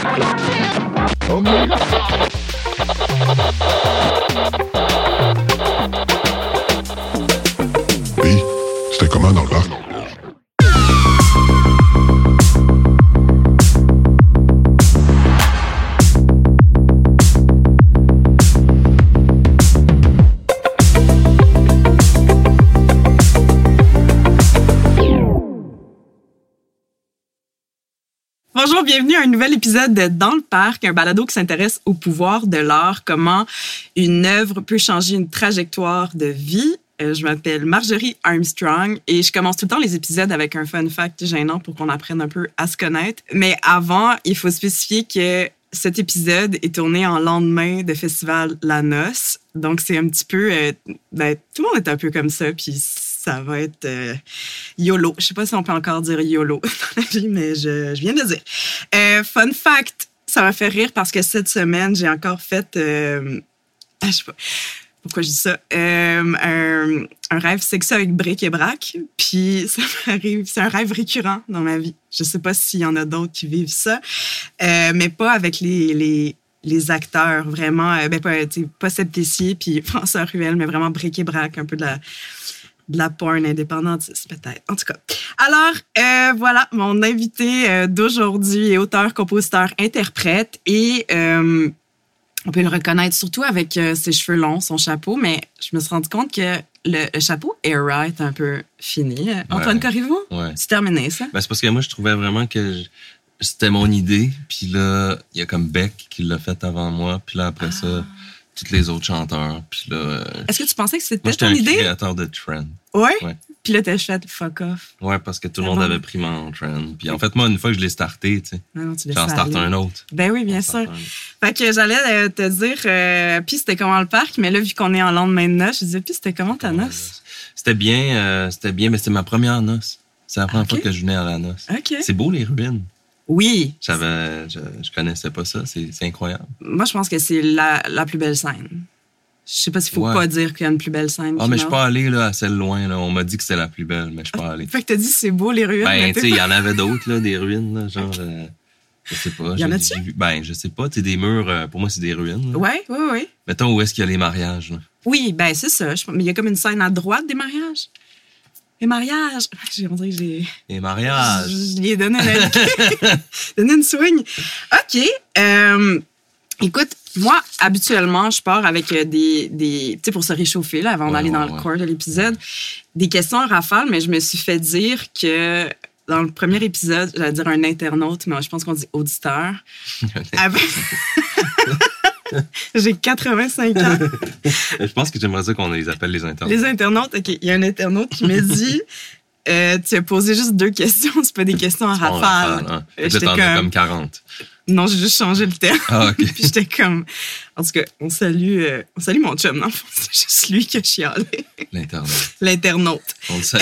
Puis, c'était comment dans le bar? Bonjour, bienvenue à un nouvel épisode de Dans le parc, un balado qui s'intéresse au pouvoir de l'art, comment une œuvre peut changer une trajectoire de vie. Je m'appelle Marjorie Armstrong et je commence tout le temps les épisodes avec un fun fact gênant pour qu'on apprenne un peu à se connaître. Mais avant, il faut spécifier que cet épisode est tourné en lendemain de festival La Noce. Donc, c'est un petit peu... tout le monde est un peu comme ça, puis ça va être YOLO. Je sais pas si on peut encore dire YOLO dans la vie, mais je viens de le dire. Fun fact, ça m'a fait rire parce que cette semaine, j'ai encore fait... je sais pas pourquoi je dis ça. Un rêve sexy avec bric et brac. Puis ça m'arrive, c'est un rêve récurrent dans ma vie. Je sais pas s'il y en a d'autres qui vivent ça, mais pas avec les acteurs, vraiment. Pas Seb Tessier puis François Ruel, mais vraiment bric et brac, un peu de la porn indépendantiste, peut-être. En tout cas. Alors, voilà, mon invité d'aujourd'hui est auteur, compositeur, interprète et... on peut le reconnaître surtout avec ses cheveux longs, son chapeau, mais je me suis rendu compte que le chapeau era est un peu fini. Antoine Corriveau, c'est terminé, ça? Ben, c'est parce que moi, je trouvais vraiment que c'était mon idée. Puis là, il y a comme Beck qui l'a fait avant moi. Puis là, après ça, tous les autres chanteurs. Puis là... Est-ce que tu pensais que c'était moi, ton idée? J'étais un créateur de trend. Ouais? Ouais. Puis là, t'as fait fuck off. Ouais, parce que tout le monde avait pris mon trend. Puis en fait, moi, une fois que je l'ai starté, tu sais, j'en starte un autre. Ben oui, bien sûr. Fait que j'allais te dire, puis c'était comment le parc, mais là, vu qu'on est en lendemain de noce, je disais, puis c'était comment ta noce? C'était bien, mais c'était ma première noce. C'est la première fois que je venais à la noce. Okay. C'est beau, les ruines. Oui. Je connaissais pas ça. C'est incroyable. Moi, je pense que c'est la plus belle scène. Je sais pas s'il faut pas dire qu'il y a une plus belle scène. Ah, mais je suis pas allé là, à celle loin. Là. On m'a dit que c'était la plus belle, mais je suis pas allé. Fait que t'as dit c'est beau les ruines. Ben, tu sais, il y en avait d'autres, là, des ruines, là, genre. Je sais pas. Y en a-tu? Ben, je sais pas. Tu sais, des murs, pour moi, c'est des ruines. Là. Oui. Mettons, où est-ce qu'il y a les mariages, là? Oui, ben, c'est ça. Mais il y a comme une scène à droite des mariages. Les mariages. J'ai rendu que j'ai. Les mariages. Je lui ai donné une swing. OK. Écoute, moi, habituellement, je pars avec des tu sais, pour se réchauffer, là, avant d'aller dans le corps de l'épisode, des questions en rafale, mais je me suis fait dire que dans le premier épisode, j'allais dire un internaute, mais je pense qu'on dit auditeur. J'ai 85 ans. Je pense que j'aimerais ça qu'on les appelle les internautes. Les internautes, OK. Il y a un internaute qui me dit... tu as posé juste 2 questions, c'est pas des questions en rafale. Hein. J'étais t'en as comme 40. Non, j'ai juste changé le terme. Ah, OK. Puis j'étais comme... En tout cas, on salue mon chum, non? C'est juste lui qui a chialé. L'internaute. On le salue.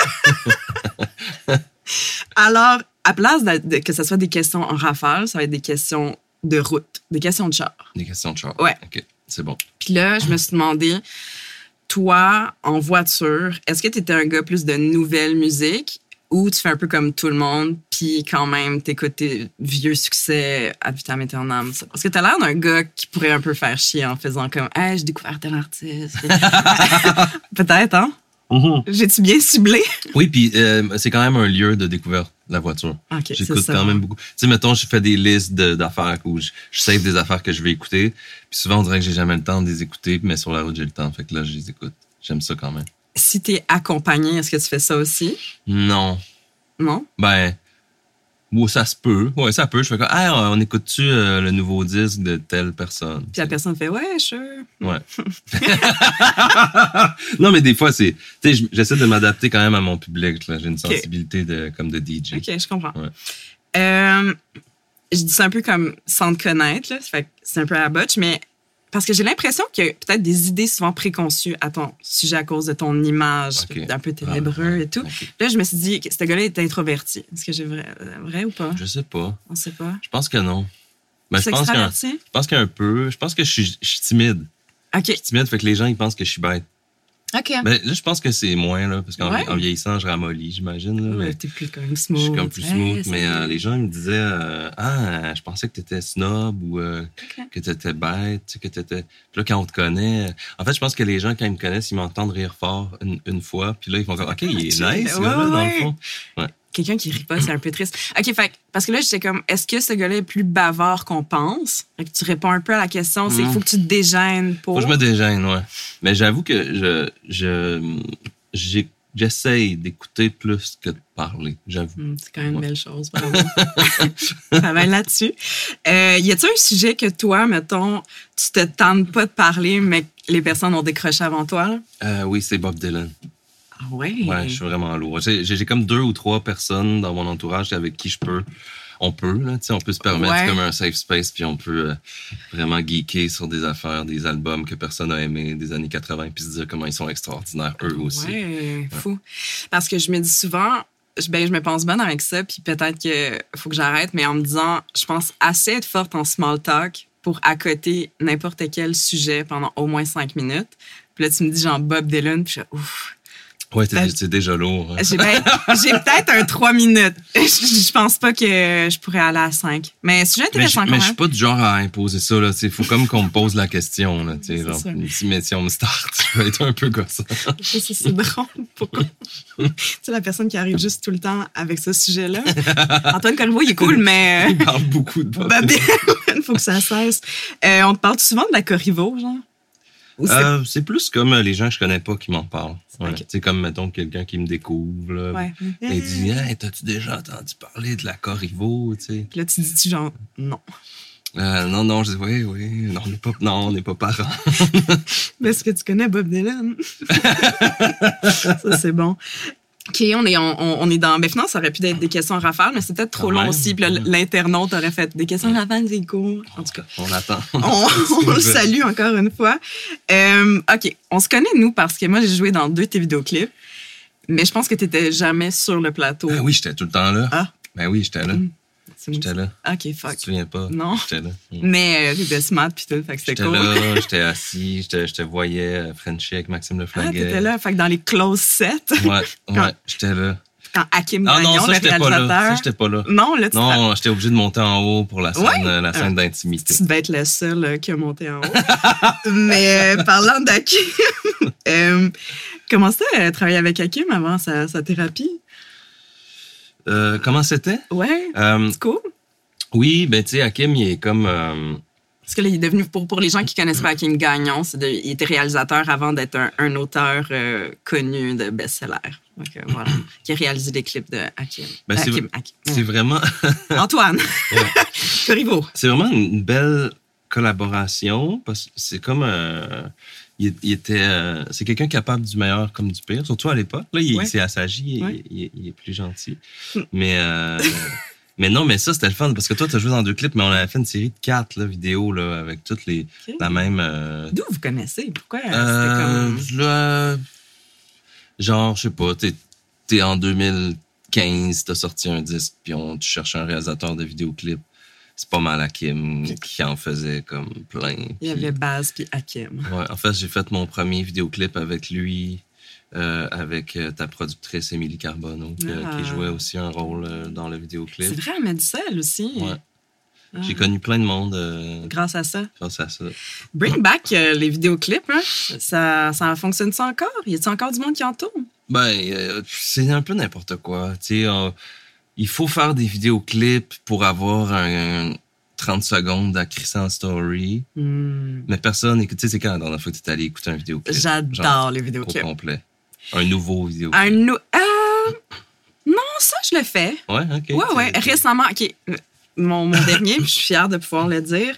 Alors, à place que ce soit des questions en rafale, ça va être des questions de route, des questions de char. Des questions de char. Ouais. OK, c'est bon. Puis là, je me suis demandé... Toi, en voiture, est-ce que tu étais un gars plus de nouvelle musique ou tu fais un peu comme tout le monde puis quand même t'écoutes tes vieux succès ad vitam aeternam? Parce que t'as l'air d'un gars qui pourrait un peu faire chier en faisant comme « Hey, j'ai découvert tel artiste. » Peut-être, hein? Mm-hmm. J'ai-tu bien ciblé? Oui, puis c'est quand même un lieu de découverte, la voiture. Okay, j'écoute quand même beaucoup. Tu sais, mettons, je fais des listes d'affaires où je save des affaires que je vais écouter. Puis souvent, on dirait que j'ai jamais le temps de les écouter, mais sur la route, j'ai le temps. Fait que là, je les écoute. J'aime ça quand même. Si t'es accompagné, est-ce que tu fais ça aussi? Non. Non? Ben, ça se peut. Ouais, ça peut. Je fais comme, on écoute-tu le nouveau disque de telle personne? Puis la personne fait, ouais, sure. Ouais. Non, mais des fois, tu sais, j'essaie de m'adapter quand même à mon public. Là. J'ai une sensibilité comme de DJ. OK, je comprends. Ouais. Je dis ça un peu comme sans te connaître, là. Ça fait que c'est un peu à la botche, mais parce que j'ai l'impression qu'il y a peut-être des idées souvent préconçues à ton sujet à cause de ton image un peu ténébreux et tout. Okay. Là, je me suis dit que ce gars-là est introverti. Est-ce que j'ai vrai ou pas? Je sais pas. On sait pas. Je pense que non. Mais je pense qu'un peu. Je pense que je suis timide. OK. Je suis timide, fait que les gens, ils pensent que je suis bête. OK. Ben, là, je pense que c'est moins, là, parce qu'en Ouais. en vieillissant, je ramollis, j'imagine. Là, mais T'es plus comme je smooth. suis comme plus smooth. Ouais, Mais c'est- les gens ils me disaient je pensais que t'étais snob ou que t'étais bête, tu sais, que t'étais. Puis là, quand on te connaît. En fait, je pense que les gens, quand ils me connaissent, ils m'entendent rire fort une fois. Puis là, ils font comme OK, il est nice, ce Ouais, gars-là, dans le ouais. fond. Ouais. Quelqu'un qui rit pas, c'est un peu triste. OK, fait parce que là, j'étais comme, est-ce que ce gars-là est plus bavard qu'on pense? Fait que tu réponds un peu à la question, c'est il faut que tu te dégênes pour. Faut que je me dégêne, ouais. Mais j'avoue que j'essaye d'écouter plus que de parler, j'avoue. C'est quand même une belle chose, bravo. Travaille là-dessus. Y a-t-il un sujet que toi, mettons, tu te tentes pas de parler, mais que les personnes ont décroché avant toi? Là? Oui, c'est Bob Dylan. Ah ouais? Ouais, je suis vraiment lourd. J'ai comme 2 ou 3 personnes dans mon entourage avec qui on peut se permettre Ouais. comme un safe space, puis on peut vraiment geeker sur des affaires, des albums que personne n'a aimés des années 80, puis se dire comment ils sont extraordinaires, eux aussi. Ouais, fou. Parce que je me dis souvent, je me pense bonne avec ça, puis peut-être que faut que j'arrête, mais en me disant, je pense assez être forte en small talk pour accoter n'importe quel sujet pendant au moins 5 minutes. Puis là, tu me dis genre Bob Dylan, puis je suis ouf. Ouais, c'est déjà lourd. Hein. J'ai peut-être un 3 minutes. Je pense pas que je pourrais aller à 5. Mais sujet intéressant quand Mais je suis même. pas du genre à imposer ça. Il faut comme qu'on me pose la question. Là, C'est genre, ça. si on me start, je vais être un peu gossant. C'est drôle. Pourquoi? Tu sais, la personne qui arrive juste tout le temps avec ce sujet-là. Antoine Corriveau, il est cool, mais... Il parle beaucoup de Bob Bob Dylan. Dylan, faut que ça cesse. On te parle souvent de la Corriveau, genre? Ou C'est plus comme les gens que je connais pas qui m'en parlent. Ouais. Ok. Tu sais, comme, mettons, quelqu'un qui me découvre. Là, Ouais. et il dit, hey, t'as-tu déjà entendu parler de la Corriveau, tu sais? Puis là, tu dis-tu genre, non. Non, je dis, oui, non, on n'est pas parents. Mais est-ce que tu connais Bob Dylan? Ça, c'est bon. OK, on est dans... Ben, finalement, ça aurait pu être des questions en rafale, mais c'est peut-être trop Quand long même. aussi. Puis là, l'internaute aurait fait des questions en rafale, c'est cool. En tout cas, On attend. on le salue encore une fois. OK, on se connaît, nous, parce que moi, j'ai joué dans 2 de tes vidéoclips, mais je pense que tu n'étais jamais sur le plateau. Ben oui, j'étais tout le temps là. Ah. Ben oui, j'étais là. C'est J'étais là. OK, Tu fuck. te souviens pas? Non. J'étais là. Mais t'étais smart puis tout, fait que c'était J'étais cool. là, j'étais assis, je te voyais Frenchie avec Maxime Ah, Leflaguet. t'étais là, fait que dans les close sets, Ouais, Quand- j'étais là. quand Hakim Ah non, Gagnon, ça, le j'étais pas là. réalisateur... Ça, j'étais pas là. Non, là, tu Non, j'étais obligé de monter en haut pour la scène, Ouais? la scène d'intimité. Tu devais être le seul qui a monté en haut. Mais parlant d'Hakim, comment c'était travailler avec Hakim avant sa thérapie? Comment c'était? Ouais, c'est cool. Oui, ben tu sais, Hakim, il est comme... Parce que là, il est devenu, pour les gens qui connaissent pas Hakim Gagnon, il était réalisateur avant d'être un auteur connu de best-seller. Donc, voilà, qui a réalisé des clips de Hakim. Ben, Hakim. c'est vraiment... Antoine. Corriveau. C'est vraiment une belle collaboration parce que c'est comme... il était... c'est quelqu'un capable du meilleur comme du pire, surtout à l'époque. Là, il Ouais. s'est assagi, Ouais. il est plus gentil. Mais... Mais non, mais ça, c'était le fun, parce que toi, t'as joué dans 2 clips, mais on avait fait une série de 4 là, vidéos là, avec toutes les Ok. la même... D'où vous connaissez? Pourquoi c'était comme... là, genre, je sais pas, t'es en 2015, t'as sorti un disque, puis tu cherches un réalisateur de vidéoclips. C'est pas mal Hakim qui en faisait comme plein. Il y avait Baz puis Hakim. Ouais, en fait, j'ai fait mon premier vidéoclip avec lui, avec ta productrice Émilie Carbonneau, qui jouait aussi un rôle dans le vidéoclip. C'est vrai, elle m'a dit ça, elle aussi. Ouais. Ah. J'ai connu plein de monde Grâce à ça. grâce à ça. Bring back les vidéoclips, hein? Ça fonctionne ça encore? Y a-t-il encore du monde qui en tourne? Ben, c'est un peu n'importe quoi. Tu sais, il faut faire des vidéoclips pour avoir un 30 secondes à crisser en story. Mais personne écoute. Tu sais, c'est quand la dernière fois que tu es allé écouter un vidéoclip? J'adore Genre, les au vidéoclips. complet. Un nouveau vidéoclip. Non, ça, je le fais. Ouais, OK. Ouais. Récemment, OK. Mon dernier, puis je suis fière de pouvoir le dire.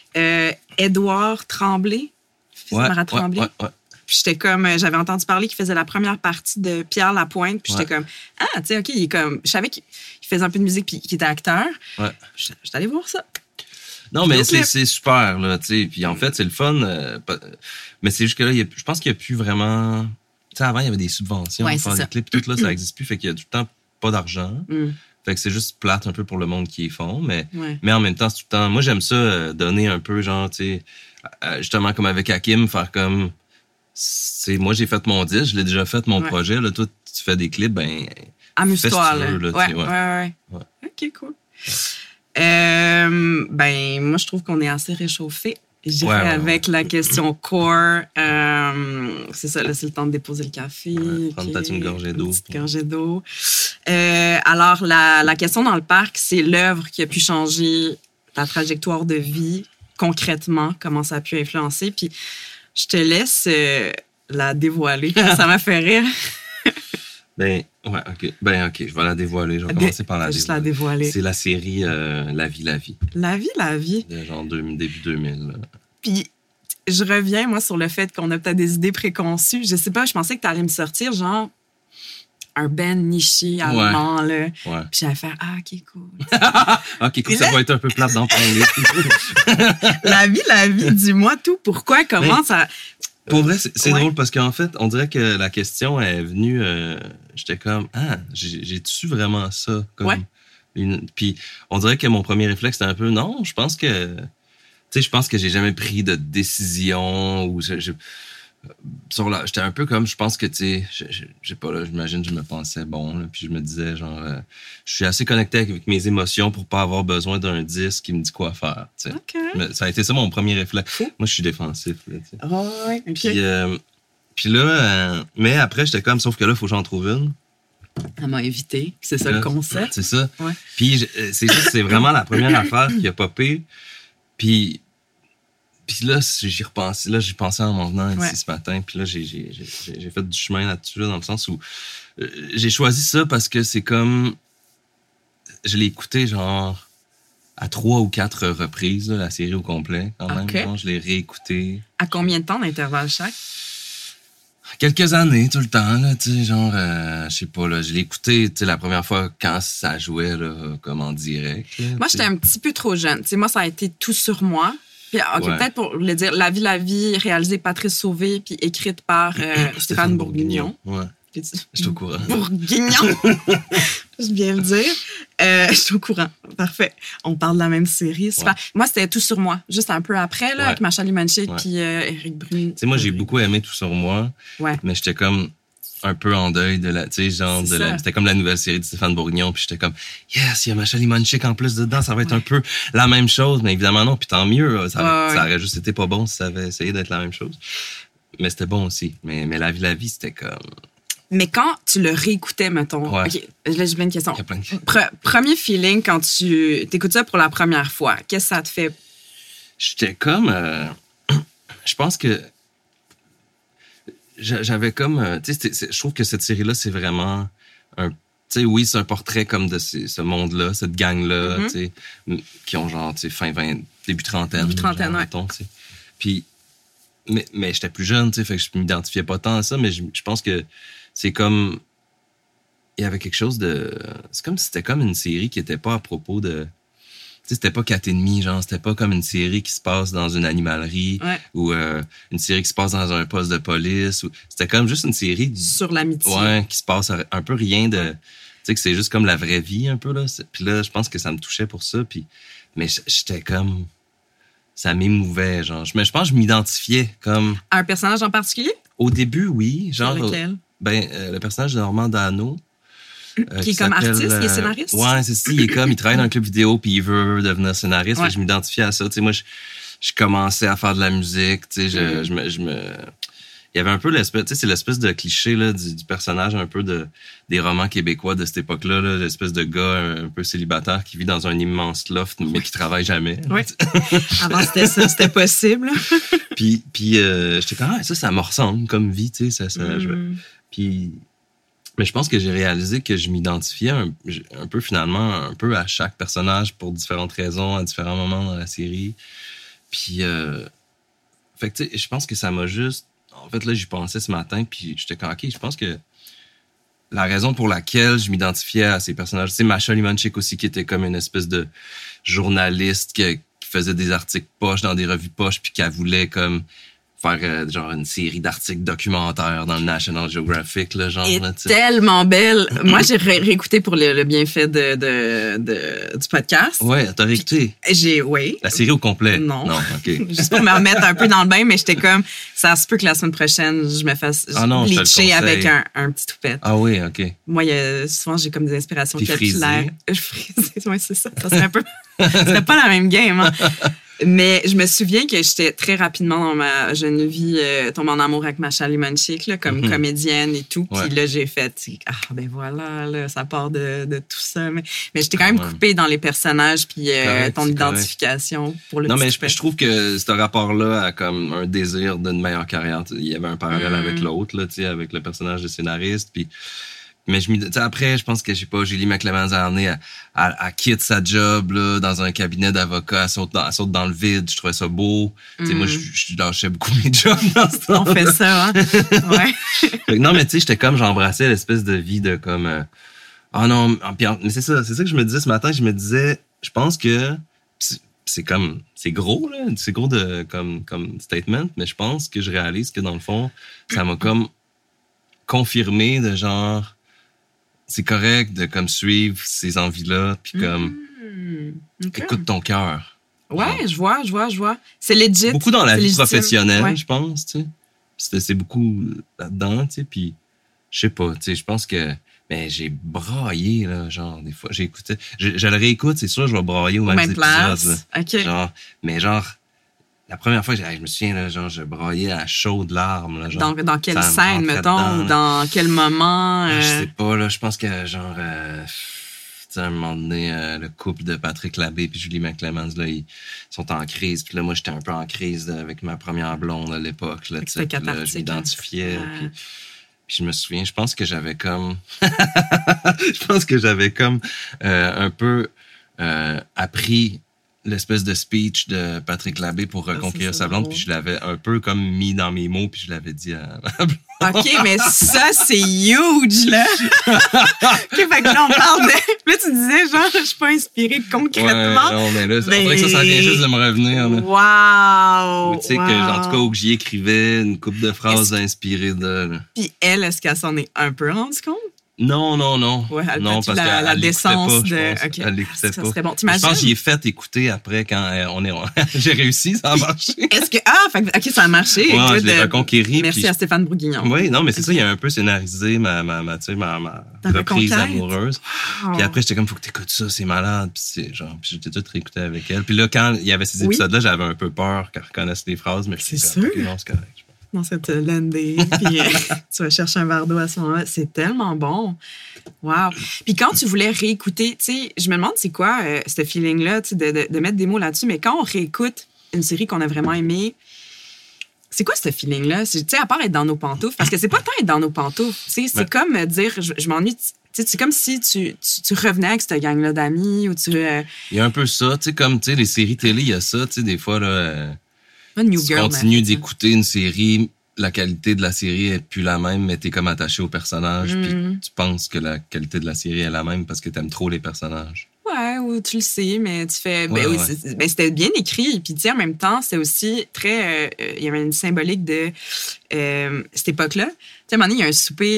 Édouard Tremblay. Fils de Marat Tremblay. Ouais. Puis j'étais comme, j'avais entendu parler qu'il faisait la première partie de Pierre Lapointe. Puis j'étais comme, ah, tu sais, OK, il est comme, je savais qu'il faisait un peu de musique puis qu'il était acteur. Ouais. J'étais allée voir ça. Non, mais Vidéoclip. c'est super, là, tu sais. Puis en fait, c'est le fun. Mais c'est juste que là, je pense qu'il n'y a plus vraiment... Tu sais, avant, il y avait des subventions Ouais, pour faire c'est des ça. clips. Tout là, ça n'existe plus. Fait qu'il y a tout le temps pas d'argent. Mm. Fait que c'est juste plate un peu pour le monde qui y font. Mais Ouais. en même temps, c'est tout le temps... Moi, j'aime ça, donner un peu, genre, tu sais... justement, comme avec Hakim, faire comme... moi, j'ai fait mon disque, je l'ai déjà fait, mon projet. Là, toi, tu fais des clips, ben... Amuse-toi, là. Ouais. OK, cool. Ben, moi, je trouve qu'on est assez réchauffé. Je dirais avec la question core. C'est ça, là, c'est le temps de déposer le café. Prendre peut-être une gorgée d'eau. Une petite gorgée d'eau. Alors, la question dans le parc, c'est l'œuvre qui a pu changer ta trajectoire de vie concrètement, comment ça a pu influencer. Puis, je te laisse la dévoiler. Ça m'a fait rire. OK, je vais la dévoiler. Je vais commencer par la dévoiler. C'est la série La vie, la vie. La vie, la vie. De genre début 2000. Là. Puis, je reviens, moi, sur le fait qu'on a peut-être des idées préconçues. Je sais pas, je pensais que tu allais me sortir, genre, un band niché allemand, là. Ouais. Puis j'allais faire, OK, cool. OK, cool, ça va être un peu plate d'en parler. La vie, dis-moi tout. Pourquoi, comment ça... Pour vrai, c'est drôle parce qu'en fait, on dirait que la question est venue... j'étais comme, j'ai-tu vraiment ça? Puis on dirait que mon premier réflexe, c'était un peu, non, je pense que... Tu sais, je pense que j'ai jamais pris de décision ou... J'étais un peu comme, je pense que, tu sais, j'ai pas, là, j'imagine, je me pensais bon, là, puis je me disais, genre, je suis assez connecté avec mes émotions pour pas avoir besoin d'un disque qui me dit quoi faire, tu sais. Okay. Ça a été ça mon premier réflexe. Moi, je suis défensif, là, tu sais. Okay. Puis là, mais après, j'étais comme, sauf que là, il faut que j'en trouve une. Ça m'a évité. C'est ça le concept. C'est ça. Ouais. Puis c'est vraiment la première affaire qui a popé. Puis là, j'y repensais. Là, j'y pensais en m'en venant ici ce matin. Puis là, j'ai fait du chemin là-dessus, là, dans le sens où j'ai choisi ça parce que c'est comme... Je l'ai écouté, genre, à 3 ou 4 reprises, là, la série au complet, quand même. Genre, je l'ai réécouté. À combien de temps d'intervalle chaque? Quelques années, tout le temps, là, tu sais, genre, je sais pas, là, je l'ai écouté, tu sais, la première fois quand ça jouait, là, comme en direct. Là, moi, j'étais un petit peu trop jeune. Tu sais, moi, ça a été Tout sur moi. Puis, peut-être pour le dire, La vie, réalisée Patrice Sauvé, puis écrite par Stéphane Bourguignon. Ouais. Je suis au courant. Bourguignon! Je viens le dire. Je suis au courant. Parfait. On parle de la même série. Super. Ouais. Moi, c'était Tout sur moi. Juste un peu après, là, avec Macha Limanchik puis Éric Brune. Tu sais, moi, j'ai beaucoup aimé Tout sur moi. Ouais. Mais j'étais comme un peu en deuil de la, tu sais, genre, c'était comme la nouvelle série de Stéphane Bourguignon, puis j'étais comme, yes, il y a Macha Limanchik en plus dedans, ça va être un peu la même chose, mais évidemment non, puis tant mieux, ça aurait juste été pas bon si ça avait essayé d'être la même chose. Mais c'était bon aussi. Mais La vie, c'était comme... Mais quand tu le réécoutais, mettons... OK, là, j'ai plein de questions. Premier feeling quand tu t'écoutes ça pour la première fois, qu'est-ce que ça te fait? J'étais comme... je pense que j'avais comme... tu sais, je trouve que cette série-là, c'est vraiment un... Tu sais, oui, c'est un portrait comme de ce monde-là, cette gang-là, tu sais, qui ont genre, tu sais, fin 20, début trentaine. Début trentaine, genre, mettons, tu sais. Puis... Mais j'étais plus jeune, tu sais, fait que je m'identifiais pas tant à ça, mais je pense que c'est comme... Il y avait quelque chose de... C'est comme si c'était comme une série qui était pas à propos de... Tu sais, c'était pas 4,5, genre, c'était pas comme une série qui se passe dans une animalerie ou une série qui se passe dans un poste de police. C'était comme juste une série... Sur l'amitié. Ouais, qui se passe un peu rien de... Tu sais, que c'est juste comme la vraie vie, un peu, là. Puis là, je pense que ça me touchait pour ça, puis... Mais j'étais comme... Ça m'émouvait, genre. Mais je pense que je m'identifiais comme... À un personnage en particulier? Au début, oui. Genre, lequel? Le personnage de Normand Dano. Qui est comme artiste, qui est scénariste? Ouais, c'est ça. Il travaille dans un club vidéo puis il veut devenir scénariste. Ouais. Je m'identifiais à ça. Tu sais, moi, je commençais à faire de la musique. Tu sais, il y avait un peu l'espèce, tu sais, c'est l'espèce de cliché là, du personnage un peu des romans québécois de cette époque-là, là, l'espèce de gars un peu célibataire qui vit dans un immense loft mais qui travaille jamais. Oui. Avant c'était ça, c'était possible. puis j'étais comme ça me ressemble comme vie, tu sais, puis mais je pense que j'ai réalisé que je m'identifiais un peu finalement un peu à chaque personnage pour différentes raisons à différents moments dans la série. Puis fait que tu sais, je pense que ça m'a juste... En fait, là, j'y pensais ce matin, puis j'étais comme, OK, je pense que la raison pour laquelle je m'identifiais à ces personnages, c'est Macha Limanchik aussi, qui était comme une espèce de journaliste qui faisait des articles poches dans des revues poches, puis qui voulait comme faire genre une série d'articles documentaires dans le National Geographic, là, genre. Et là, tellement belle. Moi, j'ai réécouté pour le bienfait du podcast. Ouais, t'as réécouté? Oui. La série au complet? Non. Non, OK. Juste pour me remettre un peu dans le bain, mais j'étais comme, ça se peut que la semaine prochaine, je me fasse bleacher avec un petit toupette. Ah oui, OK. Moi, souvent, j'ai comme des inspirations Puis capillaires. Frisé, ouais, c'est ça. Ça serait un peu... C'était pas la même game, hein. Mais je me souviens que j'étais très rapidement dans ma jeune vie tombée en amour avec Masha Limonchik, là, comme comédienne et tout. Puis là, j'ai fait, ben voilà, là, ça part de tout ça. Mais j'étais quand même coupée dans les personnages puis ton identification pour le Non, mais je trouve que ce rapport-là a comme un désir d'une meilleure carrière. Il y avait un parallèle avec l'autre, là, tu sais, avec le personnage de scénariste. Puis mais après, je pense que, je sais pas, Julie McClemens a amené à quitte sa job, là, dans un cabinet d'avocat, elle saute dans le vide. Je trouvais ça beau. Tu sais, moi, je lâchais beaucoup mes jobs dans ce temps. On fait ça, hein? Ouais. Non, mais tu sais, j'étais comme, j'embrassais l'espèce de vie de comme, oh non, mais c'est ça que je me disais ce matin. Je me disais, je pense que c'est gros, là. C'est gros comme statement, mais je pense que je réalise que dans le fond, ça m'a comme confirmé de genre, c'est correct de comme suivre ces envies-là, puis comme écoute ton cœur. Ouais, je vois. C'est legit. Beaucoup dans la vie légitime. professionnelle, ouais. je pense, tu sais. C'est beaucoup là-dedans, tu sais, puis je sais pas, tu sais, je pense que j'ai braillé, là, genre, des fois, j'écoutais, je le réécoute, c'est sûr, je vais brailler au même épisode, place. OK. Genre, mais genre, la première fois, je me souviens, là, genre, je braillais à chaudes larmes. Là, genre, dans quelle scène, mettons, ou dans quel moment? Je sais pas, là, je pense que, genre, tu sais, à un moment donné, le couple de Patrick Labbé puis Julie McClemens, là, ils sont en crise. Puis là, moi, j'étais un peu en crise avec ma première blonde à l'époque. Là, tu sais, je m'identifiais. Puis je me souviens, je pense que j'avais comme... un peu appris l'espèce de speech de Patrick Labbé pour reconquérir sa blonde, puis je l'avais un peu comme mis dans mes mots, puis je l'avais dit à ma blonde. OK, mais ça, c'est huge, là! OK, fait que là, on parle de... Là, tu disais, genre, je suis pas inspirée concrètement. Ouais, non, mais là, on dirait que ça vient juste de me revenir. Là. Wow! Tu sais, en tout cas, où j'y écrivais une couple de phrases inspirées de... Là. Puis elle, est-ce qu'elle s'en est un peu rendue compte? Non. Ouais, non, parce qu'elle la décence de... OK. Elle l'écoutait pas. Ça serait bon. T'imagines? Je pense que j'y ai fait écouter après quand j'ai réussi, ça a marché. Est-ce que... OK, ça a marché. Ouais, je l'ai reconquéri. Merci à Stéphane Bourguignon. Oui, non, mais c'est ça, il a un peu scénarisé ma reprise amoureuse. Puis après, j'étais comme, faut que t'écoutes ça, c'est malade. Puis j'étais tout réécouté avec elle. Puis là, quand il y avait ces épisodes-là, j'avais un peu peur qu'elle reconnaisse les phrases, mais c'est sûr. Non, c'est correct. Dans cette landée, puis tu vas chercher un verre d'eau à ce moment-là. C'est tellement bon. Wow. Puis quand tu voulais réécouter, tu sais, je me demande c'est quoi ce feeling-là, tu sais, de mettre des mots là-dessus, mais quand on réécoute une série qu'on a vraiment aimée, c'est quoi ce feeling-là? Tu sais, à part être dans nos pantoufles, parce que c'est pas tant être dans nos pantoufles, tu sais, c'est comme dire, je m'ennuie, tu sais, c'est comme si tu revenais avec cette gang-là d'amis, ou tu... Il y a un peu ça, tu sais, comme, tu sais, les séries télé, il y a ça, tu sais, des fois, là... tu continues d'écouter une série, la qualité de la série est plus la même, mais t'es comme attaché au personnage, puis tu penses que la qualité de la série est la même parce que t'aimes trop les personnages. Ouais, ou tu le sais, mais tu fais... c'était bien écrit, puis tu sais, en même temps, c'est aussi très... il y avait une symbolique de cette époque-là. Tu sais, à un moment donné, il y a un souper...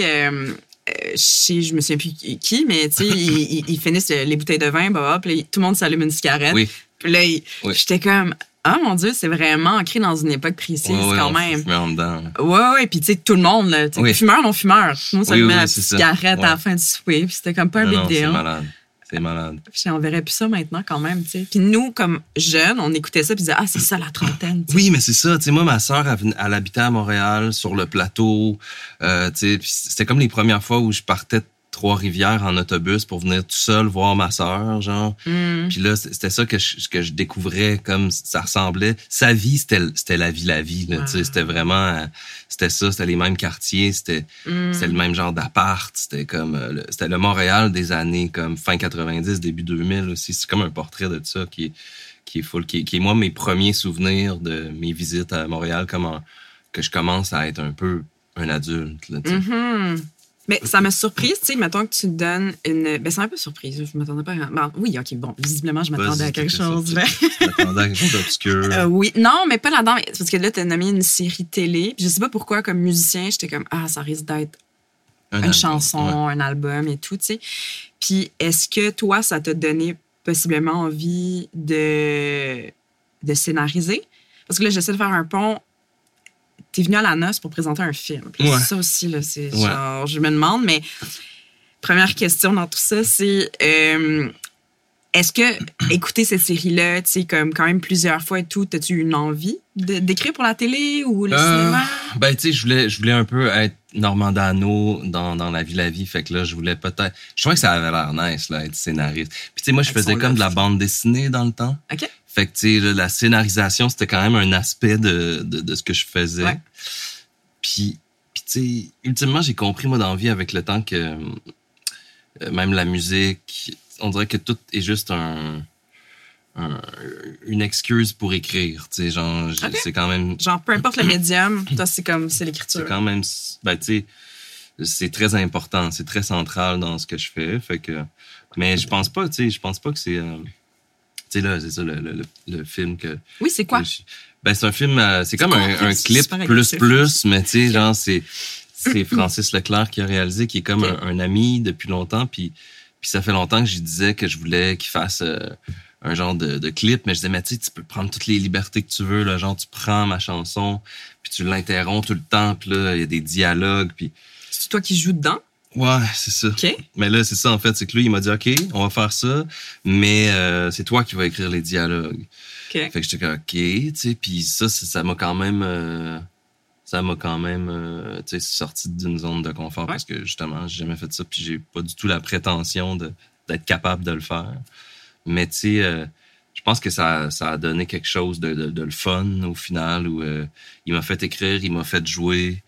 je me souviens plus qui, mais tu sais, ils finissent les bouteilles de vin, puis tout le monde s'allume une cigarette. Oui. Puis là, j'étais comme... Ah, mon Dieu, c'est vraiment ancré dans une époque précise, quand même. Fumeur en dedans. Ouais, puis tu sais, tout le monde, là, fumeur, non fumeur. Tout le monde s'allumait la cigarette à la fin du souper, puis c'était comme pas un big deal. C'est malade. Puis on verrait plus ça maintenant, quand même, tu sais. Puis nous, comme jeunes, on écoutait ça, puis on disait, c'est ça, la trentaine. T'sais. Oui, mais c'est ça. Tu sais, moi, ma sœur, elle habitait à Montréal, sur le plateau. Tu sais, c'était comme les premières fois où je partais Trois-Rivières en autobus pour venir tout seul voir ma sœur, genre. Puis là, c'était ça que je découvrais, comme ça ressemblait. Sa vie, c'était la vie, là. Tu sais, c'était vraiment... C'était ça, c'était les mêmes quartiers, c'était le même genre d'appart. C'était comme... c'était le Montréal des années comme fin 90, début 2000 aussi. C'est comme un portrait de ça qui est full, qui est moi, mes premiers souvenirs de mes visites à Montréal, que je commence à être un peu un adulte, là, tu sais. Mais ça m'a surprise, tu sais, mettons que tu donnes une... Ben, c'est un peu surprise, je m'attendais pas à... Bon, oui, OK, bon, visiblement, je m'attendais à quelque chose, là. Je m'attendais à quelque chose d'obscur. Oui, non, mais pas là-dedans, parce que là, t'as nommé une série télé, puis je sais pas pourquoi, comme musicien, j'étais comme, ça risque d'être une chanson, un album et tout, tu sais. Puis est-ce que toi, ça t'a donné possiblement envie de scénariser? Parce que là, j'essaie de faire un pont. T'es venu à la noce pour présenter un film. Puis ça aussi, là, c'est genre, je me demande, mais première question dans tout ça, c'est est-ce que écouter cette série-là, tu sais, comme quand même plusieurs fois et tout, t'as-tu eu une envie d'écrire pour la télé ou le cinéma? Ben, tu sais, je voulais un peu être Normand Dano dans La vie. Fait que là, je voulais peut-être... Je trouvais que ça avait l'air nice, là, être scénariste. Puis tu sais, moi, je faisais comme de la bande dessinée dans le temps. OK. Fait que, tu sais, la scénarisation, c'était quand même un aspect de ce que je faisais. Ouais. Puis tu sais, ultimement, j'ai compris, moi, dans la vie, avec le temps que même la musique, on dirait que tout est juste une excuse pour écrire, tu sais, genre, c'est quand même... Genre, peu importe le médium, toi, c'est l'écriture. C'est quand même, ben, tu sais, c'est très important, c'est très central dans ce que je fais, fait que... Mais je pense pas que c'est... tu sais, là, c'est ça, le film que... Oui, c'est quoi? Ben, c'est un film, c'est comme un clip plus, mais tu sais, genre, c'est Francis Leclerc qui a réalisé, qui est comme un ami depuis longtemps, puis ça fait longtemps que je disais que je voulais qu'il fasse un genre de clip, mais je disais, mais tu sais, tu peux prendre toutes les libertés que tu veux, là, genre, tu prends ma chanson, puis tu l'interromps tout le temps, puis là, il y a des dialogues, puis... C'est toi qui joues dedans? Ouais, c'est ça. OK. Mais là, c'est ça, en fait, c'est que lui, il m'a dit, OK, on va faire ça, mais c'est toi qui vas écrire les dialogues. OK. Fait que j'étais comme, OK, tu sais, puis ça m'a quand même... tu sais, sorti d'une zone de confort parce que, justement, j'ai jamais fait ça, puis j'ai pas du tout la prétention d'être capable de le faire. Mais, tu sais, je pense que ça a donné quelque chose de le fun, au final, où il m'a fait écrire, il m'a fait jouer.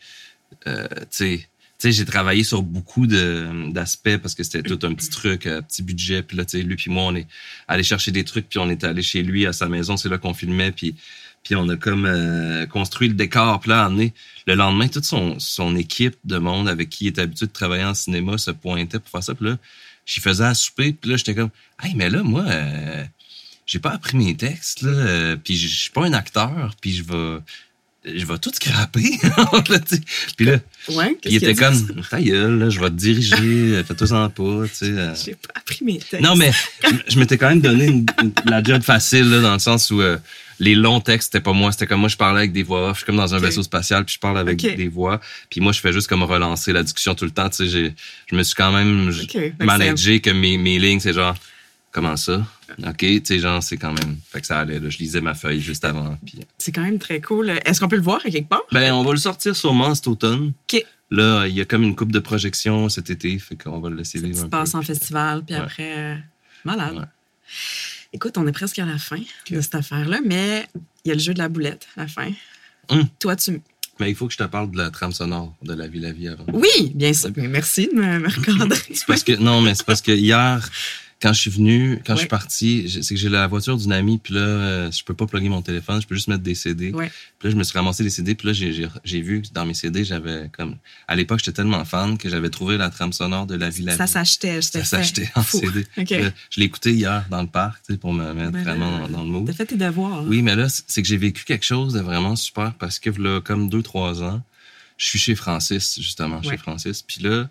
Tu sais, j'ai travaillé sur beaucoup d'aspects parce que c'était tout un petit truc, petit budget. Puis là, tu sais, lui puis moi, on est allé chercher des trucs, puis on est allé chez lui, à sa maison, c'est là qu'on filmait, puis on a comme construit le décor. Puis là, le lendemain, toute son équipe de monde avec qui il était habitué de travailler en cinéma se pointait pour faire ça. Puis là, j'y faisais à souper, puis là, j'étais comme, hey, mais là, moi, j'ai pas appris mes textes, là, puis je suis pas un acteur, puis je vais tout scraper. Puis là, il était comme, ta gueule, là, je vais te diriger, fais-toi-en pas, tu sais. J'ai pas appris mes textes. Non, mais je m'étais quand même donné la job facile, là, dans le sens où les longs textes, c'était pas moi. C'était comme moi, je parlais avec des voix off. Je suis comme dans un vaisseau spatial, puis je parle avec des voix. Puis moi, je fais juste comme relancer la discussion tout le temps. Tu sais, je me suis quand même managé que mes lignes, c'est genre, comment ça? OK, tu sais, genre, c'est quand même... Fait que ça allait, là. Je lisais ma feuille juste avant. Puis... C'est quand même très cool. Est-ce qu'on peut le voir à quelque part? Ben, on va le sortir sûrement cet automne. OK. Là, il y a comme une couple de projections cet été, fait qu'on va le laisser vivre un peu. Passe en festival, puis après... malade. Ouais. Écoute, on est presque à la fin de cette affaire-là, mais il y a le jeu de la boulette à la fin. Toi, Mais il faut que je te parle de la trame sonore de La vie avant. Oui, bien sûr. Merci de me recadrer. C'est parce que hier... Quand je suis parti, c'est que j'ai la voiture d'une amie, puis là, je peux pas plugger mon téléphone, je peux juste mettre des CD. Ouais. Puis là, je me suis ramassé des CD, puis là, j'ai vu que dans mes CD, j'avais comme... À l'époque, j'étais tellement fan que j'avais trouvé la trame sonore de La vie. Ça s'achetait, Ça s'achetait en CD. Okay. Là, je l'ai écouté hier dans le parc, tu sais, pour me mettre vraiment dans le mood. T'as fait tes devoirs. Oui, mais là, c'est que j'ai vécu quelque chose de vraiment super parce que là, comme 2-3 ans, je suis chez Francis, justement, chez Francis. Puis là...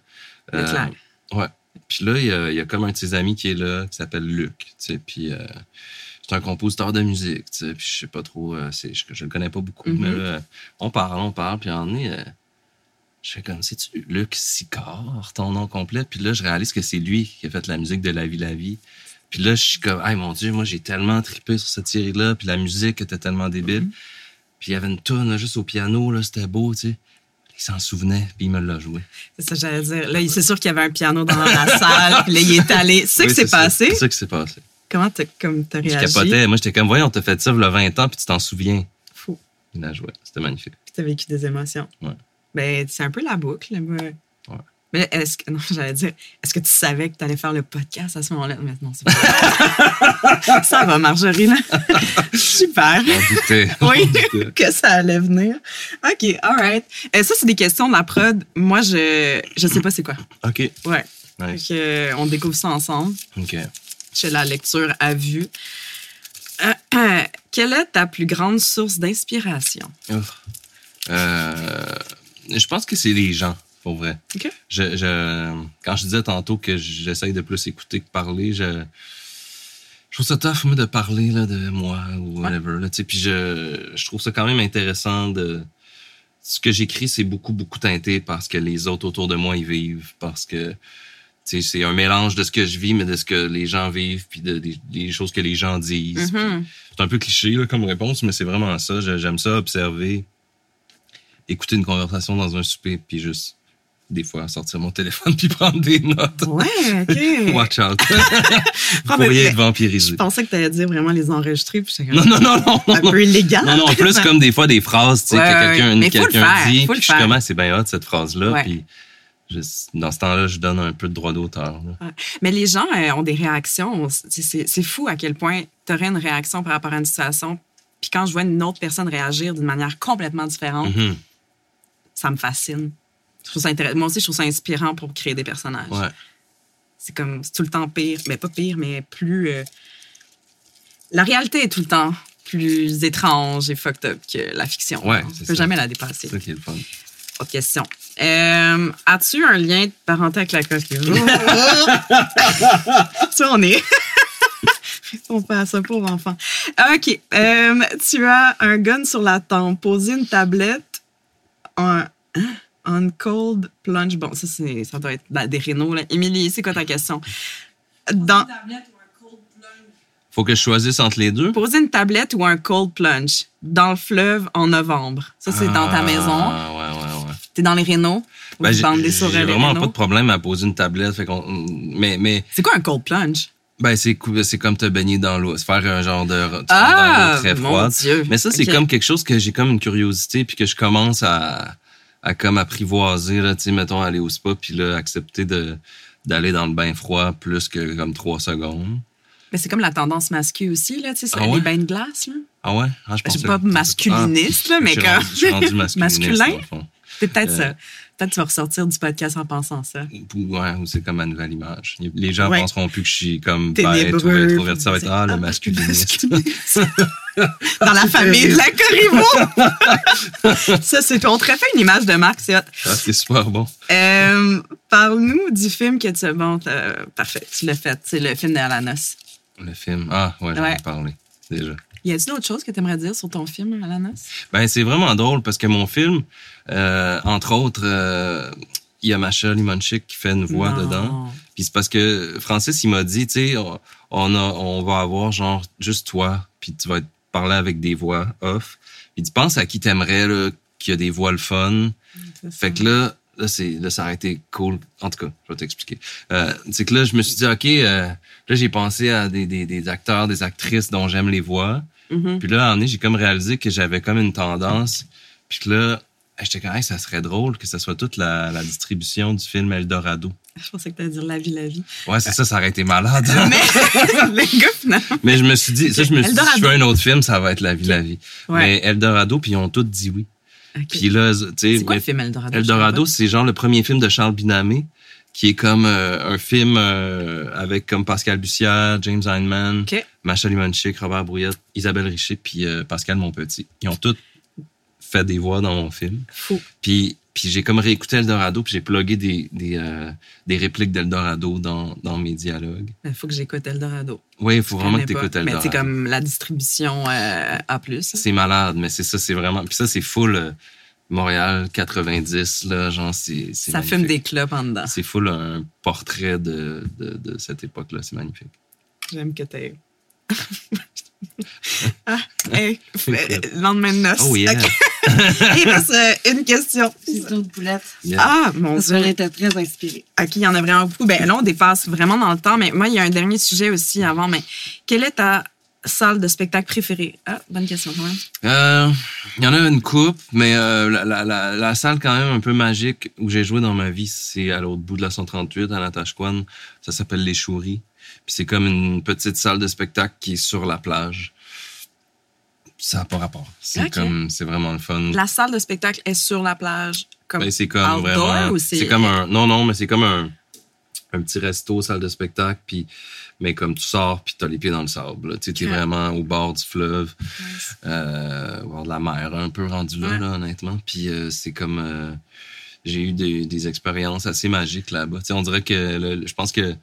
ouais. Puis là, il y a comme un de ses amis qui est là, qui s'appelle Luc, tu sais, puis c'est un compositeur de musique, tu sais, puis je sais pas trop, je le connais pas beaucoup, mais là, on parle, puis en est, je fais comme, c'est-tu Luc Sicard, ton nom complet? Puis là, je réalise que c'est lui qui a fait la musique de La vie. Puis là, je suis comme, hey, mon Dieu, moi, j'ai tellement trippé sur cette série-là, puis la musique était tellement débile. Puis il y avait une toune, là, juste au piano, là, c'était beau, tu sais. Il s'en souvenait, puis il me l'a joué. C'est ça que j'allais dire. Là, c'est sûr qu'il y avait un piano dans la salle, puis là, il est allé. C'est ça qui s'est passé? C'est ça qui s'est passé. Comment t'as réagi? Je capotais. Moi, j'étais comme, voyons, on t'a fait ça il y a 20 ans, puis tu t'en souviens. Fou. Il a joué. C'était magnifique. Puis t'as vécu des émotions. Ouais. Ben, c'est un peu la boucle. Moi. Ouais. Mais là, est-ce que tu savais que tu allais faire le podcast à ce moment-là? Maintenant, c'est pas ça va, Marjorie, là. Super. Oui, que ça allait venir. OK, all right. Ça, c'est des questions de la prod. Moi, je sais pas c'est quoi. OK. Ouais. Nice. Donc, on découvre ça ensemble. OK. Chez la lecture à vue. Quelle est ta plus grande source d'inspiration? Je pense que c'est les gens. Pour vrai. OK. Quand je disais tantôt que j'essaye de plus écouter que parler, je trouve ça tough, moi, de parler là, de moi ou whatever. Là, puis je trouve ça quand même intéressant de... Ce que j'écris, c'est beaucoup, beaucoup teinté parce que les autres autour de moi, ils vivent. Parce que c'est un mélange de ce que je vis, mais de ce que les gens vivent puis des choses que les gens disent. Mm-hmm. C'est un peu cliché là, comme réponse, mais c'est vraiment ça. J'aime ça, observer, écouter une conversation dans un souper, puis juste... des fois, sortir mon téléphone puis prendre des notes. Ouais, OK. Watch out. Vous pourriez être vampirisé. Je pensais que tu allais dire vraiment les enregistrer. Puis non. Un peu illégal. Non, plus comme des fois des phrases que quelqu'un dit. Puis je suis comment c'est bien hot cette phrase-là. Ouais. Puis dans ce temps-là, je donne un peu de droit d'auteur. Ouais. Mais les gens ont des réactions. C'est fou à quel point tu aurais une réaction par rapport à une situation. Puis quand je vois une autre personne réagir d'une manière complètement différente, ça me fascine. Je trouve ça intéressant. Moi aussi, je trouve ça inspirant pour créer des personnages. Ouais. C'est tout le temps pire. Mais pas pire, mais plus... La réalité est tout le temps plus étrange et fucked up que la fiction. Ouais, on ne peut jamais la dépasser. C'est ça qui est le fun. Autre question. As-tu un lien de parenté avec la coquille? Ça, on est... On fait à ça pour enfants. OK. Tu as un gun sur la tempe, poser une tablette, on cold plunge. Bon, ça doit être des rénaux, là. Émilie, c'est quoi ta question? Faut que je choisisse entre les deux? Poser une tablette ou un cold plunge dans le fleuve en novembre. Ça, c'est dans ta maison. Ouais. T'es dans les rénaux. J'ai vraiment pas de problème à poser une tablette. Mais c'est quoi un cold plunge? C'est comme te baigner dans l'eau. C'est faire un genre de dans l'eau très froide. Dieu. Mais ça, c'est comme quelque chose que j'ai comme une curiosité puis que je commence à comme apprivoiser, là, tu sais, mettons, aller au spa puis là, accepter d'aller dans le bain froid plus que comme 3 secondes. Mais c'est comme la tendance masculine aussi, là, tu sais, les bains de glace, là. Ah ouais? Je pense pas masculiniste, là, mais comme... Je suis rendu masculin. C'est peut-être ça. Peut-être que tu vas ressortir du podcast en pensant ça. Ouais, ou c'est comme ma nouvelle image. Les gens penseront plus que je suis comme bête ou introverti. Ça va être le masculiniste. Dans la famille de la Corriveau. Ça, on te refait une image de Marc, c'est hot. C'est super bon. Parle-nous du film que tu as... Bon, parfait, tu l'as fait. C'est le film de Alanos. Le film? Ah, ouais, j'en ai parlé, déjà. Y a-t-il d'autres choses que tu aimerais dire sur ton film, Alanos? C'est vraiment drôle parce que mon film, entre autres, il y a Masha Limonchik qui fait une voix dedans. Puis c'est parce que Francis, il m'a dit, tu sais, on va avoir genre juste toi, puis tu vas parler avec des voix off. Puis tu penses à qui t'aimerais, là, qu'il y a des voix le fun. Fait que là, ça aurait été cool. En tout cas, je vais t'expliquer. C'est que là, je me suis dit, OK, là, j'ai pensé à des acteurs, des actrices dont j'aime les voix. Mm-hmm. Puis là, à un moment donné, j'ai comme réalisé que j'avais comme une tendance. Puis que là, j'étais comme, ça serait drôle que ça soit toute la distribution du film Eldorado. Je pensais que t'allais dire La vie. Ouais, c'est ça aurait été malade. Mais le gars, finalement. Mais je me suis dit, si je fais un autre film, ça va être La vie. Ouais. Mais Eldorado, puis ils ont tous dit oui. Okay. Puis là, tu sais, c'est quoi le film Eldorado? Eldorado, c'est genre le premier film de Charles Binamé, qui est comme un film avec comme Pascal Bussière, James Heinemann, Masha Limonchik, Robert Brouillette, Isabelle Richer, puis Pascal Monpetit. Ils ont tous fait des voix dans mon film. Fou. Puis j'ai comme réécouté Eldorado, puis j'ai plugué des répliques d'Eldorado dans mes dialogues. Il faut que j'écoute Eldorado. Oui, il faut vraiment que tu écoutes Eldorado. Mais c'est comme la distribution A+. C'est malade, mais c'est ça, c'est vraiment... Puis ça, c'est full Montréal 90, là, genre, c'est ça magnifique. fume des clopes en dedans. C'est full un portrait de cette époque-là, c'est magnifique. J'aime que t'aies... lendemain de noces. Oh yeah. Okay. Il reste une question. Question de poulette. Yeah. Ah, mon Dieu. J'étais très inspirée. OK, il y en a vraiment beaucoup. Là, on dépasse vraiment dans le temps, mais moi, il y a un dernier sujet aussi avant. Mais quelle est ta salle de spectacle préférée? Ah, bonne question quand même. Il y en a une couple, mais la salle quand même un peu magique où j'ai joué dans ma vie, c'est à l'autre bout de la 138, à Natashquan. Ça s'appelle Les Chouris. Puis c'est comme une petite salle de spectacle qui est sur la plage. Ça n'a pas rapport. C'est vraiment le fun. La salle de spectacle est sur la plage, comme c'est comme outdoor, vraiment. ou c'est comme mais c'est comme un petit resto, salle de spectacle, puis mais comme tu sors puis t'as les pieds dans le sable. Tu es vraiment au bord du fleuve, au bord de la mer, un peu rendu là, honnêtement. Puis c'est comme j'ai eu des expériences assez magiques là-bas. On dirait que je pense que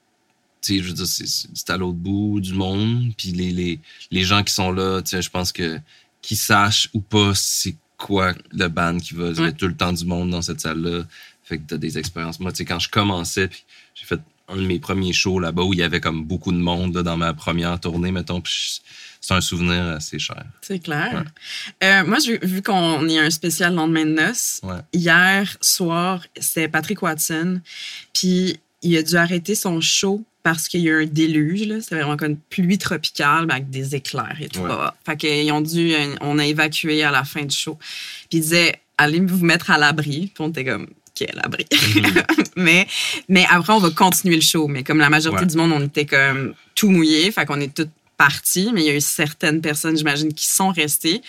je veux dire, c'est à l'autre bout du monde, puis les gens qui sont là, je pense que qu'ils sachent ou pas c'est quoi le band qui va. Il y a tout le temps du monde dans cette salle-là. Fait que t'as des expériences. Moi, quand je commençais, puis j'ai fait un de mes premiers shows là-bas où il y avait comme beaucoup de monde là, dans ma première tournée, mettons, puis c'est un souvenir assez cher. C'est clair. Ouais. Moi, vu qu'on est un spécial lendemain de noces, hier soir, c'était Patrick Watson, puis il a dû arrêter son show parce qu'il y a eu un déluge, là. C'était vraiment comme une pluie tropicale, avec des éclairs et tout. Fait qu'on a évacué à la fin du show. Puis il disait, allez vous mettre à l'abri. Puis on était comme, OK, à l'abri. mais après, on va continuer le show. Mais comme la majorité du monde, on était comme tout mouillé. Fait qu'on est tous partis. Mais il y a eu certaines personnes, j'imagine, qui sont restées.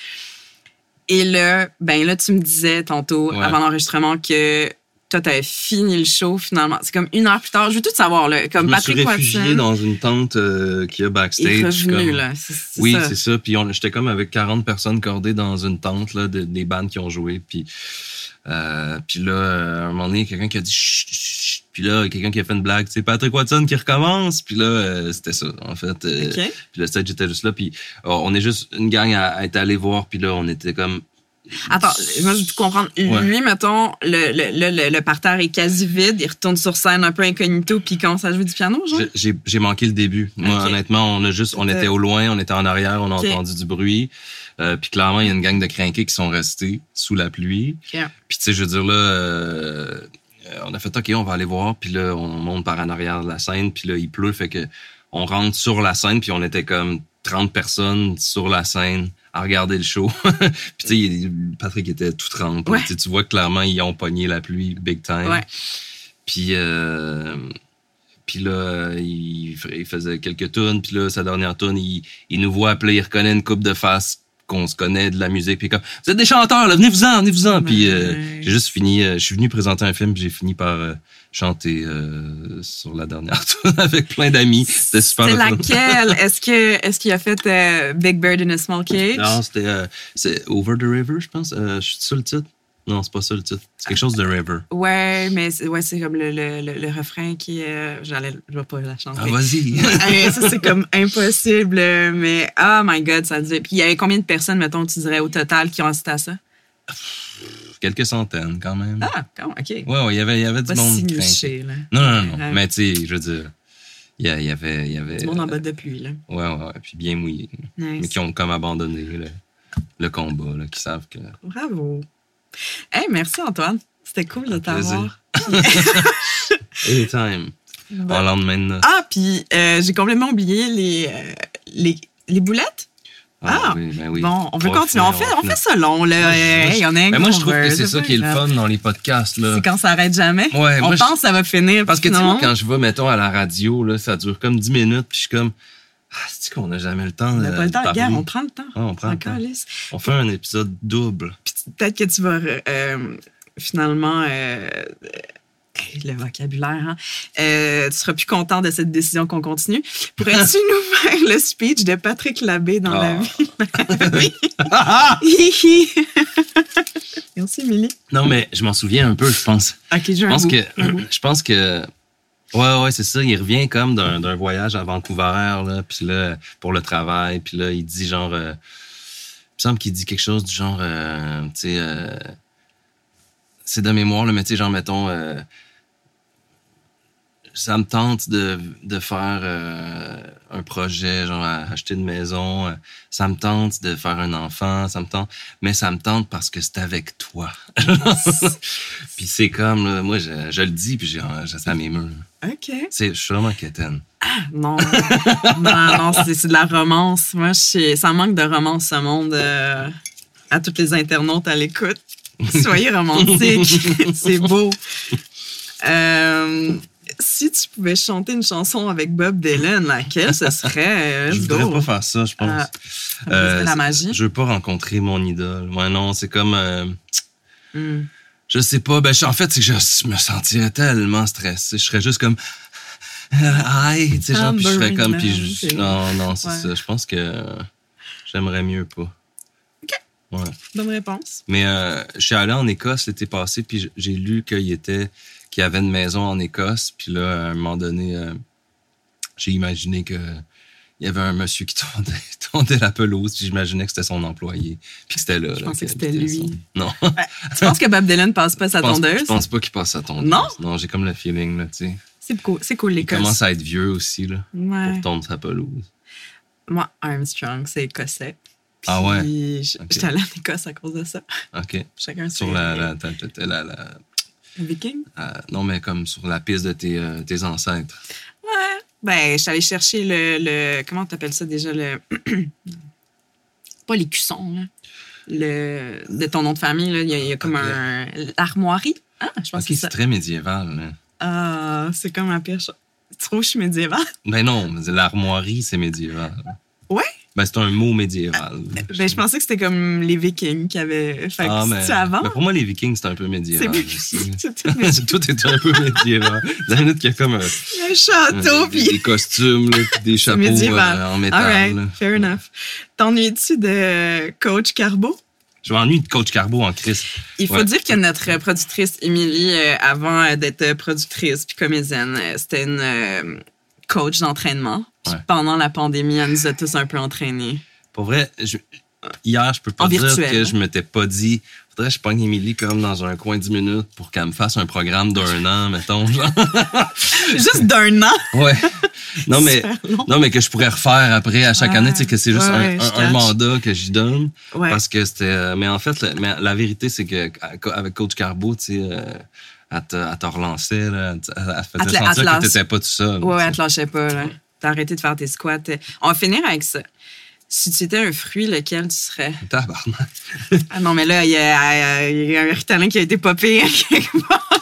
Et là, tu me disais tantôt, avant l'enregistrement, que toi, t'avais fini le show, finalement. C'est comme 1 heure plus tard. Je veux tout savoir, là. Comme Patrick Watson. Je me suis réfugié dans une tente qu'il y a backstage. Il est revenu, là. C'est ça. Puis j'étais comme avec 40 personnes cordées dans une tente, là, des bandes qui ont joué. Puis là, à un moment donné, quelqu'un qui a dit chut, chut. Puis là, quelqu'un qui a fait une blague. C'est Patrick Watson qui recommence. Puis là, c'était ça, en fait. Puis le stage était juste là. Puis on est juste une gang à être allé voir. Puis là, on était comme... Attends, moi, je veux comprendre. Lui, mettons, le parterre est quasi vide. Il retourne sur scène un peu incognito puis il commence à jouer du piano, genre? J'ai manqué le début. Moi, honnêtement, on était au loin, on était en arrière, on a entendu du bruit. Puis clairement, il y a une gang de crinqués qui sont restés sous la pluie. Puis tu sais, je veux dire, là, on a fait, OK, on va aller voir. Puis là, on monte par en arrière de la scène. Puis là, il pleut, fait que on rentre sur la scène. Puis on était comme 30 personnes sur la scène à regarder le show. Puis tu sais, Patrick était tout trempé. Tu vois clairement, ils ont pogné la pluie big time. Puis là, il faisait quelques tunes. Puis là, sa dernière tune, il nous voit appeler, il reconnaît une coupe de face qu'on se connaît de la musique. Puis comme, vous êtes des chanteurs, là, venez-vous-en. Puis j'ai juste fini, je suis venu présenter un film, puis j'ai fini par chanter sur la dernière tune avec plein d'amis. C'était super. C'est laquelle? Est-ce qu'il a fait Big Bird in a Small Cage? Non, c'est Over the River, je pense. Je suis sur le titre. Non, c'est pas ça le titre. C'est quelque chose de River. Ouais, mais c'est comme le refrain qui est... Je vais pas la chanter. Ah, vas-y! Ça, c'est comme impossible, mais oh my God, ça dit... Puis il y avait combien de personnes, mettons, tu dirais, au total, qui ont assisté à ça? Quelques centaines, quand même. Ah, OK. Ouais, il y avait du monde. Pas si niché, là. Non. Mais tu sais, je veux dire, il y avait... Du monde en bas de pluie, là. Ouais, puis bien mouillé. Nice. Mais qui ont comme abandonné le combat, là, qui savent que... Bravo! Hey, merci Antoine. C'était cool de t'avoir. Anytime. En lendemain de noces. Ah, puis j'ai complètement oublié les boulettes. Oui. Bon, on veut continuer. On fait ça long, là. Moi, je trouve que c'est ça qui est le fun dans les podcasts, là. C'est quand ça arrête jamais. Ouais, on pense que ça va finir. Parce que, tu sais, moi, quand je vais, mettons, à la radio, là, ça dure comme 10 minutes, puis je suis comme... c'est qu'on n'a jamais le temps de pas le temps. parler. Regarde, on prend le temps. On prend le temps. On fait un épisode double. Puis peut-être que tu vas finalement... le vocabulaire, hein? Tu seras plus content de cette décision qu'on continue. Pourrais-tu nous faire le speech de Patrick Labbé dans la vie? Merci, Émilie. Non, mais je m'en souviens un peu, je pense. OK, je pense que ouais, c'est ça. Il revient comme d'un voyage à Vancouver, là, puis là, pour le travail, puis là, il dit genre... il me semble qu'il dit quelque chose du genre... tu sais... c'est de mémoire, là, mais tu sais, genre, mettons... ça me tente de faire un projet, genre acheter une maison. Ça me tente de faire un enfant. Mais ça me tente parce que c'est avec toi. Puis c'est comme, moi, je le dis, puis ça m'émeut. OK. Je suis vraiment quétaine. Ah, non. non, c'est de la romance. Moi, ça manque de romance, ce monde. À tous les internautes à l'écoute. Soyez romantiques. C'est beau. Si tu pouvais chanter une chanson avec Bob Dylan, laquelle ce serait? Je voudrais pas faire ça, je pense. La magie? Je veux pas rencontrer mon idole. Ouais, non, c'est comme... Je sais pas. En fait, c'est que je me sentirais tellement stressé. Je serais juste comme... Aïe, tu sais, genre, puis je serais comme... Non, c'est ça. Je pense que j'aimerais mieux pas. OK. Ouais. Bonne réponse. Mais je suis allé en Écosse l'été passé, puis j'ai lu qu'il y avait une maison en Écosse. Puis là, à un moment donné, j'ai imaginé que il y avait un monsieur qui tondait la pelouse, puis j'imaginais que c'était son employé, puis que c'était là. Je pensais que c'était lui. Non. Tu penses que Bob Dylan passe pas sa tondeuse? Je pense pas qu'il passe sa tondeuse. Non? Non, j'ai comme le feeling, là, tu sais. C'est cool, l'Écosse. Il commence à être vieux aussi, là, pour tondre sa pelouse. Moi, Armstrong, c'est écossais. Puis ah ouais? J'étais allée en Écosse à cause de ça. OK. Chacun sur la Viking? Non, mais comme sur la piste de tes ancêtres. Ouais. Ben, je suis allée chercher le comment t'appelles ça déjà? Pas l'écusson, là. De ton nom de famille, là. Il y a comme l'armoirie. Ah, je pense que c'est très médiéval, là. Ah, c'est comme ma pire chose. Tu trouves que je suis médiévale? Ben non, l'armoirie, c'est médiéval. Ouais? Ben, c'est un mot médiéval. Ben, je pensais que c'était comme les Vikings qui avaient fait ça avant. Mais pour moi, les Vikings, c'est un peu médiéval. Tout est un peu médiéval. La minute qu'il y a comme un château, puis des costumes, là, puis des chapeaux en métal. All right, fair enough. T'ennuies-tu de Coach Carbo? Je m'ennuie de Coach Carbo en crise. Il faut dire que notre productrice Émilie, avant d'être productrice puis comédienne, c'était une coach d'entraînement. Puis pendant la pandémie, elle nous a tous un peu entraînés. Pour vrai, hier, je peux pas dire que je m'étais pas dit... Faudrait que je pogne Émilie comme dans un coin 10 minutes pour qu'elle me fasse un programme d'1 an, mettons. Genre. Juste d'1 an? Ouais. Non, mais que je pourrais refaire après à chaque année, tu sais, que c'est juste un mandat que j'y donne. Ouais. Parce que c'était... Mais en fait, la vérité, c'est que avec Coach Carbo, tu sais... Elle te relançait, là. Elle faisait sentir que t'étais pas tout seul. Ouais, elle te lâchait pas, là. T'as arrêté de faire tes squats. On va finir avec ça. Si tu étais un fruit, lequel tu serais? Tabarnak. Ah non, mais là, il y a un ritalin qui a été popé quelque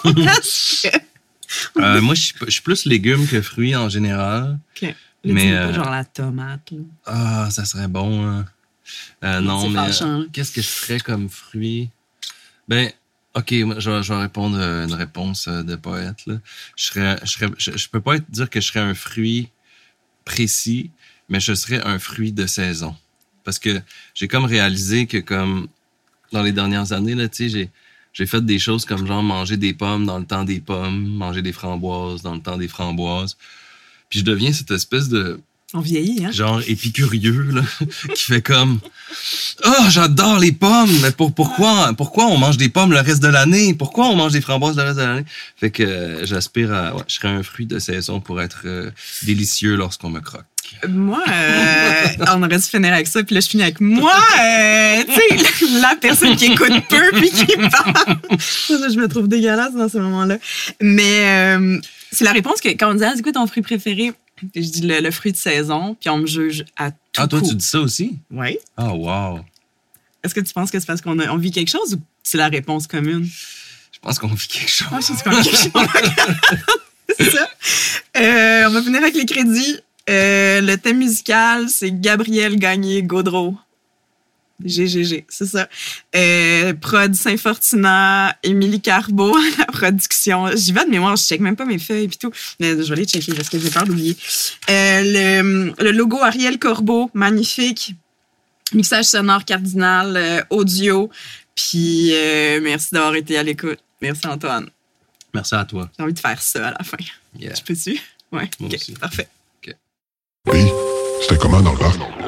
part. Moi, je suis plus légumes que fruits en général. OK. Mais pas genre la tomate. Là. Ah, ça serait bon. Hein. Non, mais qu'est-ce que je ferais comme fruit? Ben... OK, je vais répondre une réponse de poète. Là. Je peux pas dire que je serais un fruit précis, mais je serais un fruit de saison. Parce que j'ai comme réalisé que comme dans les dernières années, là, tu sais, j'ai fait des choses comme genre manger des pommes dans le temps des pommes, manger des framboises dans le temps des framboises. Puis je deviens cette espèce de... On vieillit, hein? Genre épicurieux, là, qui fait comme... Oh, j'adore les pommes! Mais pourquoi on mange des pommes le reste de l'année? Pourquoi on mange des framboises le reste de l'année? Fait que j'aspire à... Ouais, je serais un fruit de saison pour être délicieux lorsqu'on me croque. Moi, on aurait dû finir avec ça, puis là, je finis avec moi, tu sais, la personne qui écoute peu puis qui parle. Je me trouve dégueulasse dans ce moment-là. Mais c'est la réponse que quand on dit « Ah, c'est quoi ton fruit préféré? » Je dis le fruit de saison, puis on me juge à tout coup. Ah, toi, tu dis ça aussi? Oui. Ah, wow. Est-ce que tu penses que c'est parce qu'on vit quelque chose ou c'est la réponse commune? Je pense qu'on vit quelque chose. Ah, je pense qu'on vit quelque chose. C'est ça. On va finir avec les crédits. Le thème musical, c'est Gabriel Gagné-Gaudreau. GGG, c'est ça. Prod Saint-Fortunat, Émilie Carbo, la production. J'y vais de mémoire, je check même pas mes feuilles et tout. Mais je vais les checker parce que j'ai peur d'oublier. Le logo Ariel Corbeau, magnifique. Mixage sonore cardinal, audio. Puis merci d'avoir été à l'écoute. Merci Antoine. Merci à toi. J'ai envie de faire ça à la fin. Yeah. Je peux-tu? Ouais. Moi OK, aussi. parfait. Puis, c'était comment dans le parc?